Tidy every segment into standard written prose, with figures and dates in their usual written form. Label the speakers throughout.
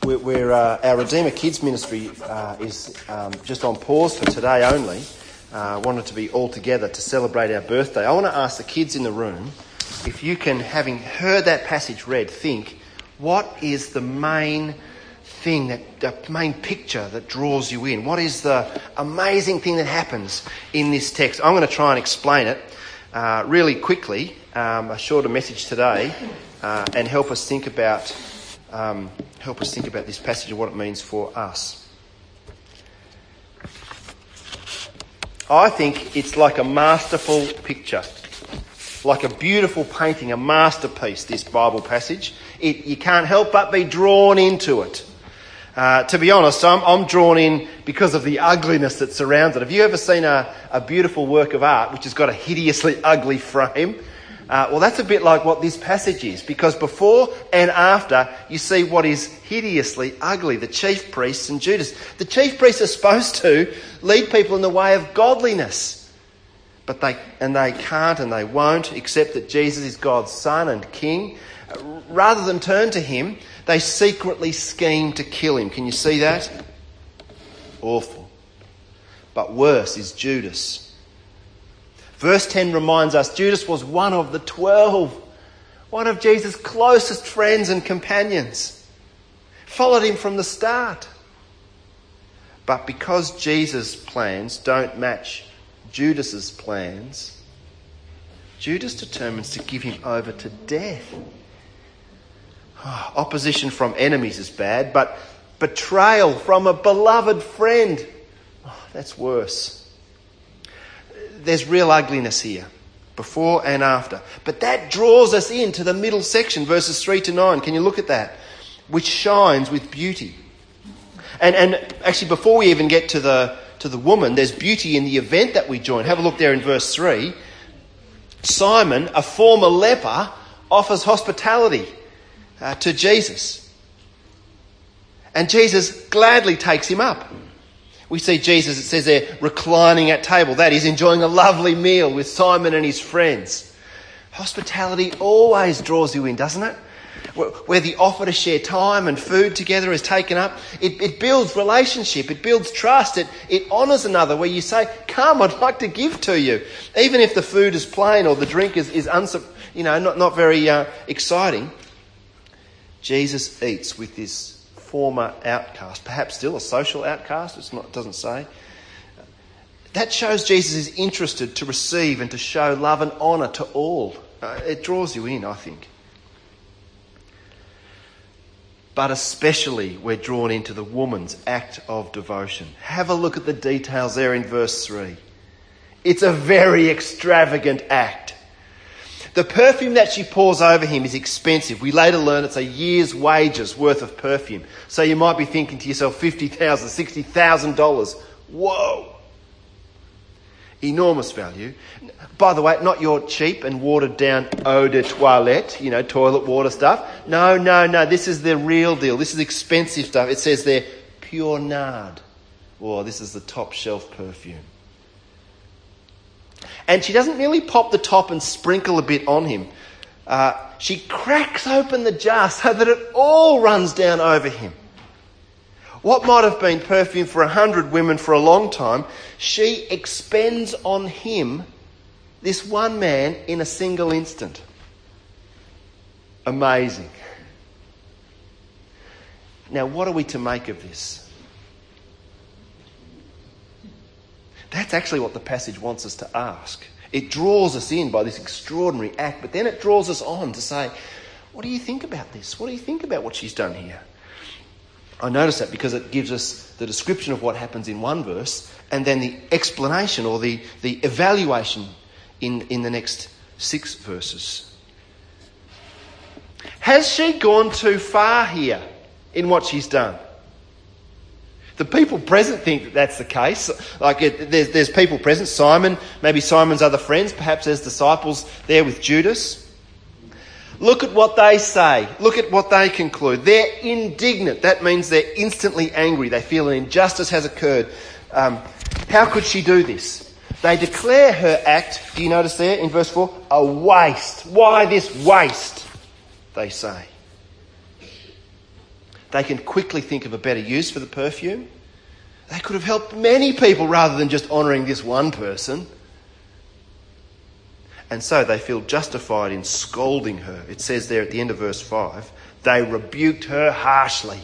Speaker 1: Our Redeemer Kids Ministry is just on pause for today only. Wanted to be all together to celebrate our birthday. I want to ask the kids in the room, if you can, having heard that passage read, think, what is the main thing, the main picture that draws you in? What is the amazing thing that happens in this text? I'm going to try and explain it really quickly, a shorter message today, and help us think about this passage and what it means for us. I think it's like a masterful picture, like a beautiful painting, a masterpiece, this Bible passage. You can't help but be drawn into it. To be honest, I'm drawn in because of the ugliness that surrounds it. Have you ever seen a beautiful work of art which has got a hideously ugly frame? Well, that's a bit like what this passage is, because before and after you see what is hideously ugly, the chief priests and Judas. The chief priests are supposed to lead people in the way of godliness, but they can't and they won't accept that Jesus is God's Son and King. Rather than turn to him, they secretly scheme to kill him. Can you see that? Awful. But worse is Judas. Verse 10 reminds us Judas was one of the 12, one of Jesus' closest friends and companions. Followed him from the start. But because Jesus' plans don't match Judas's plans, Judas determines to give him over to death. Opposition from enemies is bad, but betrayal from a beloved friend, that's worse. There's real ugliness here, before and after. But that draws us into the middle section, verses 3 to 9. Can you look at that? Which shines with beauty. And actually, before we even get to the woman, there's beauty in the event that we join. Have a look there in verse 3. Simon, a former leper, offers hospitality to Jesus. And Jesus gladly takes him up. We see Jesus, it says there, reclining at table. That is, enjoying a lovely meal with Simon and his friends. Hospitality always draws you in, doesn't it? Where the offer to share time and food together is taken up. It builds relationship. It builds trust. It honours another, where you say, come, I'd like to give to you. Even if the food is plain or the drink is not very exciting. Jesus eats with this former outcast, perhaps still a social outcast, it doesn't say. That shows Jesus is interested to receive and to show love and honour to all. It draws you in, I think. But especially we're drawn into the woman's act of devotion. Have a look at the details there in verse 3. It's a very extravagant act. The perfume that she pours over him is expensive. We later learn it's a year's wages worth of perfume. So you might be thinking to yourself, $50,000, $60,000. Whoa! Enormous value. By the way, not your cheap and watered down eau de toilette, toilet water stuff. No. This is the real deal. This is expensive stuff. It says there, pure nard. Oh, this is the top shelf perfume. And she doesn't merely pop the top and sprinkle a bit on him. She cracks open the jar so that it all runs down over him. What might have been perfume for 100 women for a long time, she expends on him, this one man, in a single instant. Amazing. Now, what are we to make of this? That's actually what the passage wants us to ask. It draws us in by this extraordinary act, but then it draws us on to say, what do you think about this? What do you think about what she's done here? I notice that because it gives us the description of what happens in one verse and then the explanation or the evaluation in the next 6 verses. Has she gone too far here in what she's done? The people present think that that's the case. There's people present. Simon, maybe Simon's other friends, perhaps there's disciples there with Judas. Look at what they say. Look at what they conclude. They're indignant. That means they're instantly angry. They feel an injustice has occurred. How could she do this? They declare her act, do you notice there in verse 4, a waste. Why this waste? They say. they can quickly think of a better use for the perfume. They could have helped many people rather than just honouring this one person. And so they feel justified in scolding her. It says there at the end of verse 5, they rebuked her harshly.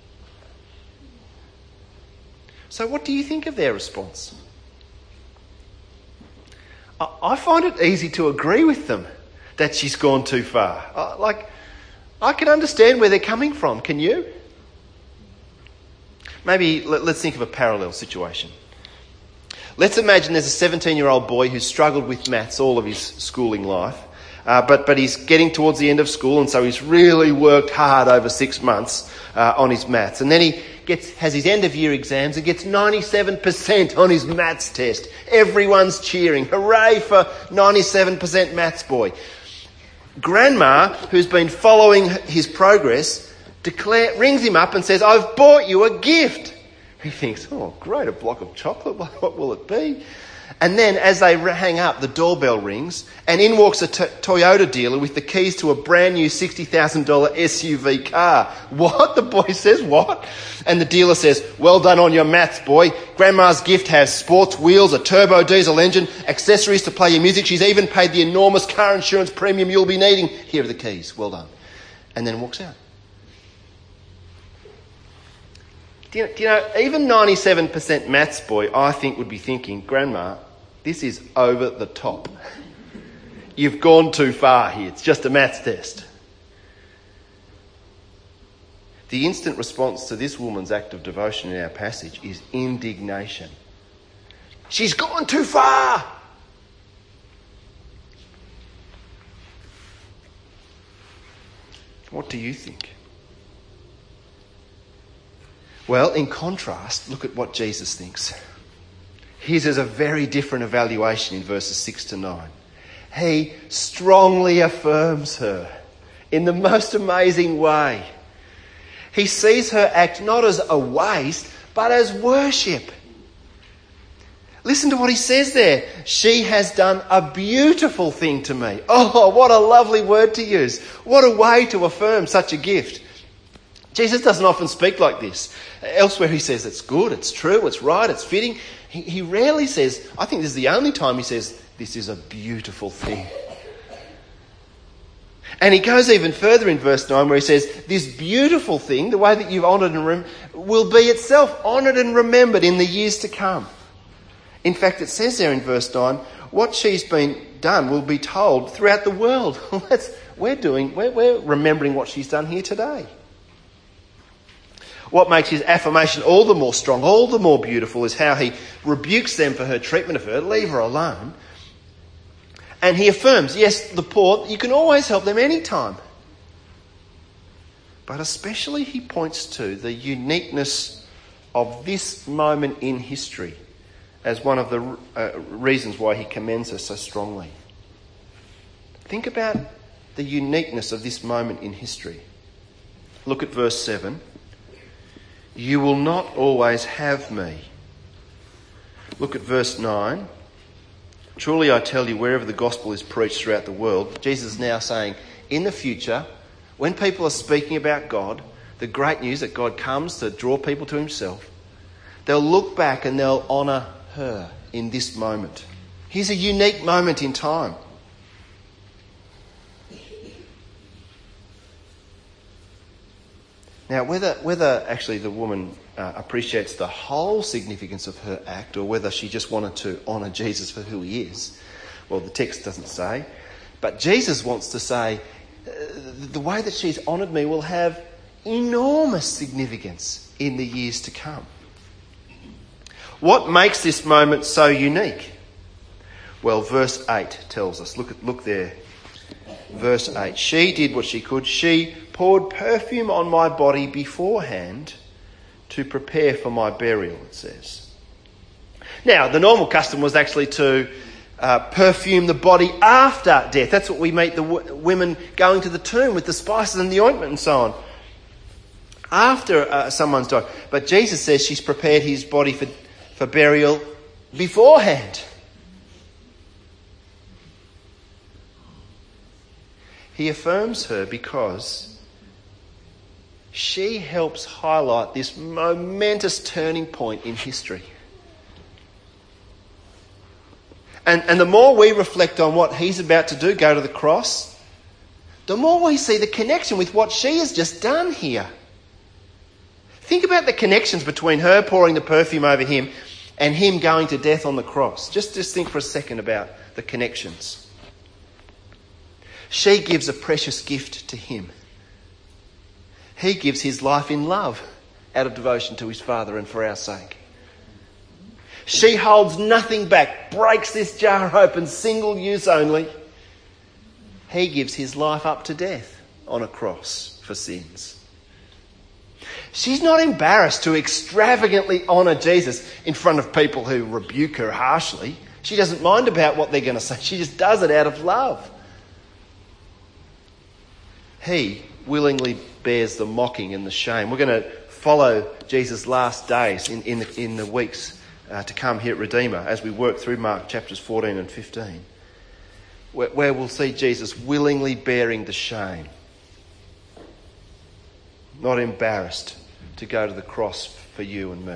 Speaker 1: So what do you think of their response? I find it easy to agree with them that she's gone too far. I can understand where they're coming from. Can you? Maybe let's think of a parallel situation. Let's imagine there's a 17-year-old boy who's struggled with maths all of his schooling life, but he's getting towards the end of school, and so he's really worked hard over 6 months on his maths. And then he has his end-of-year exams and gets 97% on his maths test. Everyone's cheering. Hooray for 97% maths boy. Grandma, who's been following his progress, rings him up and says, I've bought you a gift. He thinks, oh, great, a block of chocolate. What will it be? And then as they hang up, the doorbell rings and in walks a Toyota dealer with the keys to a brand new $60,000 SUV car. What? The boy says, what? And the dealer says, well done on your maths, boy. Grandma's gift has sports wheels, a turbo diesel engine, accessories to play your music. She's even paid the enormous car insurance premium you'll be needing. Here are the keys. Well done. And then walks out. Do you know, even 97% maths boy, I think, would be thinking, Grandma, this is over the top. You've gone too far here. It's just a maths test. The instant response to this woman's act of devotion in our passage is indignation. She's gone too far. What do you think? Well, in contrast, look at what Jesus thinks. His is a very different evaluation in verses 6 to 9. He strongly affirms her in the most amazing way. He sees her act not as a waste, but as worship. Listen to what he says there. She has done a beautiful thing to me. Oh, what a lovely word to use. What a way to affirm such a gift. Jesus doesn't often speak like this. Elsewhere he says it's good, it's true, it's right, it's fitting. He rarely says, I think this is the only time he says, this is a beautiful thing. And he goes even further in verse 9 where he says, this beautiful thing, the way that you've honoured and will be itself honoured and remembered in the years to come. In fact, it says there in verse 9, what she's been done will be told throughout the world. We're remembering what she's done here today. What makes his affirmation all the more strong, all the more beautiful, is how he rebukes them for her treatment of her, leave her alone. And he affirms, yes, the poor, you can always help them anytime. But especially he points to the uniqueness of this moment in history as one of the reasons why he commends her so strongly. Think about the uniqueness of this moment in history. Look at verse 7. You will not always have me. Look at verse 9. Truly I tell you, wherever the gospel is preached throughout the world, Jesus is now saying, in the future, when people are speaking about God, the great news that God comes to draw people to himself, they'll look back and they'll honour her in this moment. Here's a unique moment in time. Now, whether actually the woman appreciates the whole significance of her act or whether she just wanted to honour Jesus for who he is, well, the text doesn't say. But Jesus wants to say, the way that she's honoured me will have enormous significance in the years to come. What makes this moment so unique? Well, verse 8 tells us. Look there. Verse 8. She did what she could. She poured perfume on my body beforehand to prepare for my burial, it says. Now, the normal custom was actually to perfume the body after death. That's what we meet the women going to the tomb with the spices and the ointment and so on. After someone's died. But Jesus says she's prepared his body for burial beforehand. He affirms her because she helps highlight this momentous turning point in history. And the more we reflect on what he's about to do, go to the cross, the more we see the connection with what she has just done here. Think about the connections between her pouring the perfume over him and him going to death on the cross. Just think for a second about the connections. She gives a precious gift to him. He gives his life in love out of devotion to his Father and for our sake. She holds nothing back, breaks this jar open, single use only. He gives his life up to death on a cross for sins. She's not embarrassed to extravagantly honour Jesus in front of people who rebuke her harshly. She doesn't mind about what they're going to say. She just does it out of love. He willingly bears the mocking and the shame. We're going to follow Jesus' last days in the weeks to come here at Redeemer as we work through Mark chapters 14 and 15, where we'll see Jesus willingly bearing the shame, not embarrassed to go to the cross for you and me.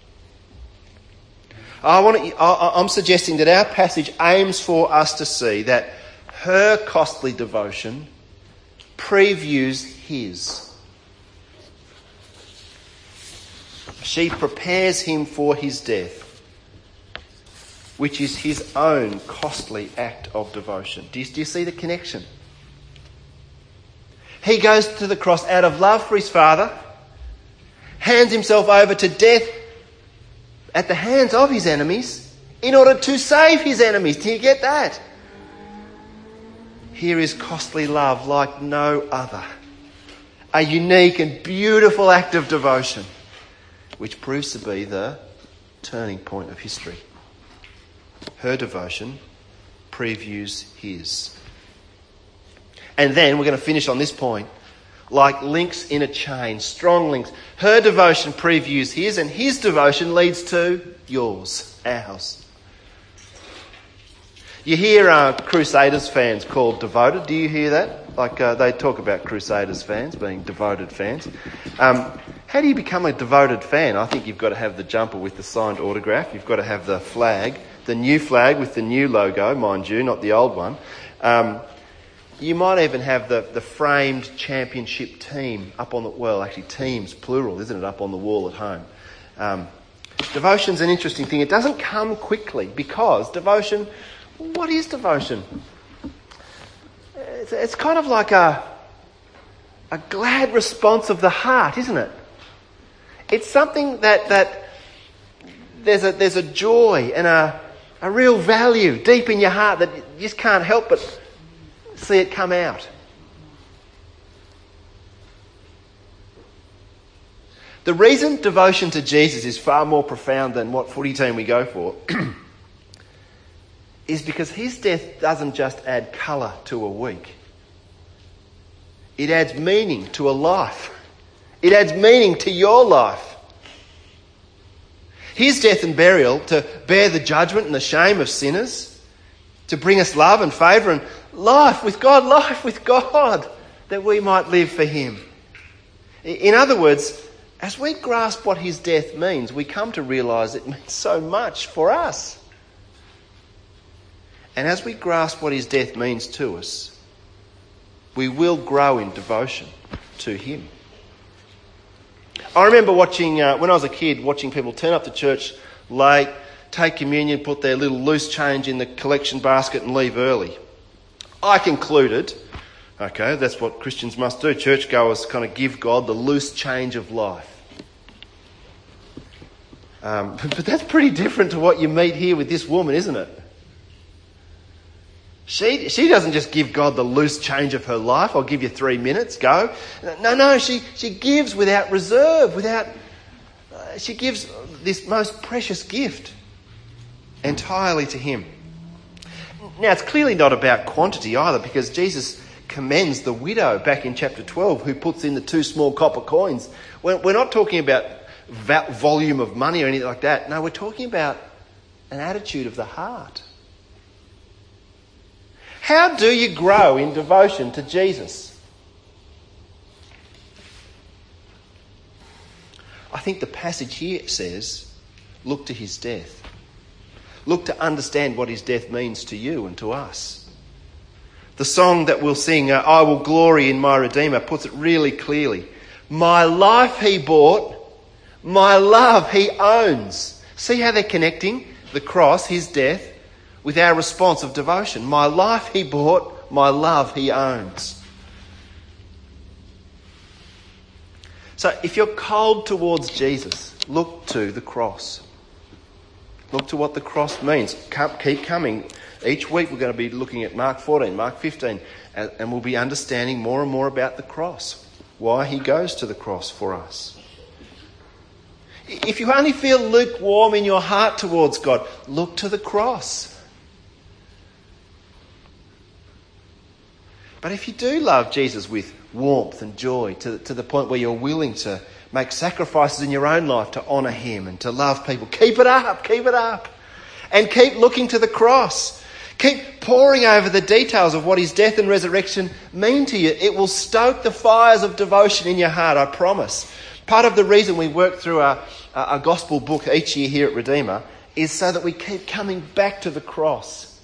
Speaker 1: I'm suggesting that our passage aims for us to see that her costly devotion previews his. She prepares him for his death, which is his own costly act of devotion. Do you see the connection? He goes to the cross out of love for his Father, hands himself over to death at the hands of his enemies in order to save his enemies. Do you get that? Here is costly love like no other. A unique and beautiful act of devotion, which proves to be the turning point of history. Her devotion previews his. And then we're going to finish on this point. Like links in a chain, strong links. Her devotion previews his, and his devotion leads to yours, ours. You hear Crusaders fans called devoted. Do you hear that? Like they talk about Crusaders fans being devoted fans. How do you become a devoted fan? I think you've got to have the jumper with the signed autograph. You've got to have the flag, the new flag with the new logo, mind you, not the old one. You might even have the framed championship team up on the, well, actually teams, plural, isn't it, up on the wall at home. Devotion's an interesting thing. It doesn't come quickly because devotion, what is devotion? It's kind of like a glad response of the heart, isn't it? It's something that there's a joy and a real value deep in your heart that you just can't help but see it come out. The reason devotion to Jesus is far more profound than what footy team we go for is because his death doesn't just add colour to a week. It adds meaning to a life. It adds meaning to your life. His death and burial to bear the judgment and the shame of sinners, to bring us love and favour and life with God, that we might live for him. In other words, as we grasp what his death means, we come to realise it means so much for us. And as we grasp what his death means to us, we will grow in devotion to him. I remember watching, when I was a kid, watching people turn up to church late, take communion, put their little loose change in the collection basket and leave early. I concluded, okay, that's what Christians must do. Churchgoers kind of give God the loose change of life. But that's pretty different to what you meet here with this woman, isn't it? She doesn't just give God the loose change of her life. I'll give you 3 minutes, go. No, she gives without reserve, she gives this most precious gift entirely to him. Now, it's clearly not about quantity either, because Jesus commends the widow back in chapter 12 who puts in the 2 small copper coins. We're not talking about volume of money or anything like that. No, we're talking about an attitude of the heart. How do you grow in devotion to Jesus? I think the passage here says, look to his death. Look to understand what his death means to you and to us. The song that we'll sing, I Will Glory in My Redeemer, puts it really clearly. My life he bought, my love he owns. See how they're connecting the cross, his death, with our response of devotion. My life he bought, my love he owns. So if you're cold towards Jesus, look to the cross. Look to what the cross means. Keep coming. Each week we're going to be looking at Mark 14, Mark 15, and we'll be understanding more and more about the cross, why he goes to the cross for us. If you only feel lukewarm in your heart towards God, look to the cross. But if you do love Jesus with warmth and joy to the point where you're willing to make sacrifices in your own life to honour him and to love people, keep it up. And keep looking to the cross. Keep poring over the details of what his death and resurrection mean to you. It will stoke the fires of devotion in your heart, I promise. Part of the reason we work through a gospel book each year here at Redeemer is so that we keep coming back to the cross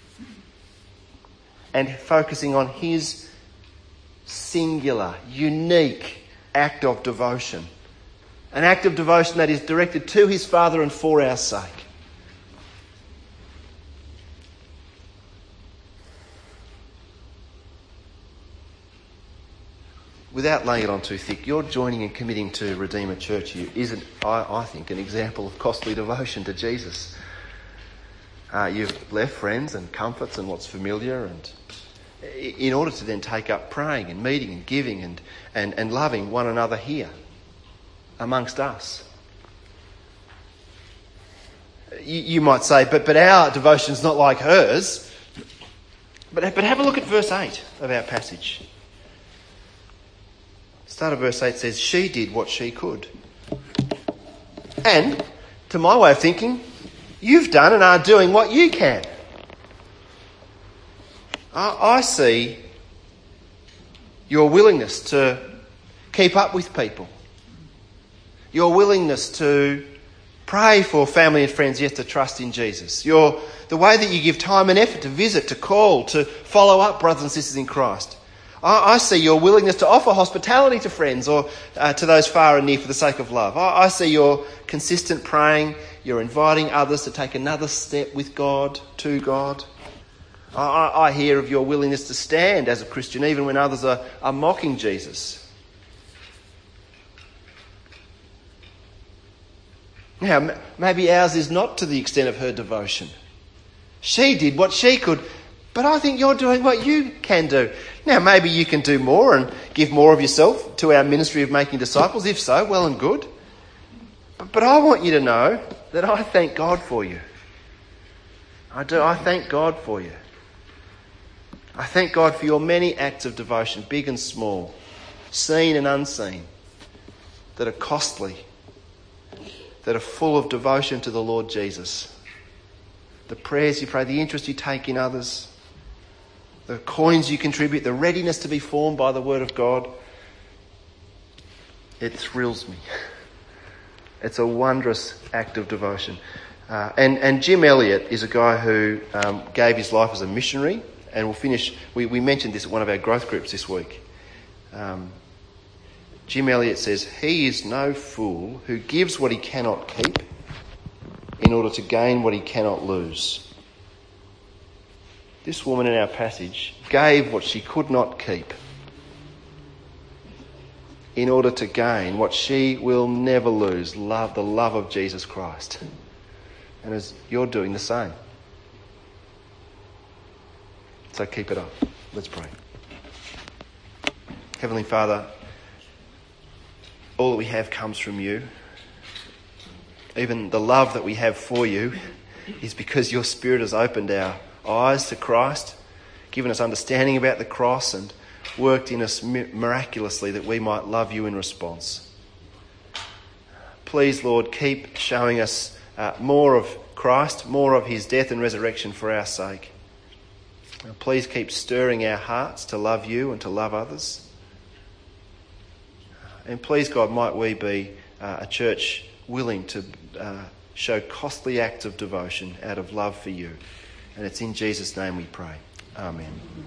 Speaker 1: and focusing on his singular, unique act of devotion. An act of devotion that is directed to his Father and for our sake. Without laying it on too thick, your joining and committing to Redeemer Church here isn't, I think, an example of costly devotion to Jesus. You've left friends and comforts and what's familiar, and in order to then take up praying and meeting and giving and loving one another here amongst us. You might say, but our devotion's not like hers. But have a look at verse 8 of our passage. Start of verse 8 says, she did what she could. And, to my way of thinking, you've done and are doing what you can. I see your willingness to keep up with people. Your willingness to pray for family and friends yet to trust in Jesus. The way that you give time and effort to visit, to call, to follow up brothers and sisters in Christ. I see your willingness to offer hospitality to friends or to those far and near for the sake of love. I see your consistent praying, your inviting others to take another step with God, to God. I hear of your willingness to stand as a Christian even when others are mocking Jesus. Now, maybe ours is not to the extent of her devotion. She did what she could, but I think you're doing what you can do. Now, maybe you can do more and give more of yourself to our ministry of making disciples. If so, well and good. But I want you to know that I thank God for you. I do. I thank God for you. I thank God for your many acts of devotion, big and small, seen and unseen, that are costly, that are full of devotion to the Lord Jesus. The prayers you pray, the interest you take in others, the coins you contribute, the readiness to be formed by the Word of God. It thrills me. It's a wondrous act of devotion. And Jim Elliot is a guy who gave his life as a missionary, and we'll finish. We mentioned this at one of our growth groups this week. Jim Elliot says, he is no fool who gives what he cannot keep in order to gain what he cannot lose. This woman in our passage gave what she could not keep in order to gain what she will never lose, the love of Jesus Christ. And as you're doing the same. So keep it up. Let's pray. Heavenly Father, all that we have comes from you. Even the love that we have for you is because your Spirit has opened our eyes to Christ, given us understanding about the cross, and worked in us miraculously that we might love you in response. Please, Lord, keep showing us more of Christ, more of his death and resurrection for our sake. Please keep stirring our hearts to love you and to love others. And please, God, might we be a church willing to show costly acts of devotion out of love for you. And it's in Jesus' name we pray. Amen.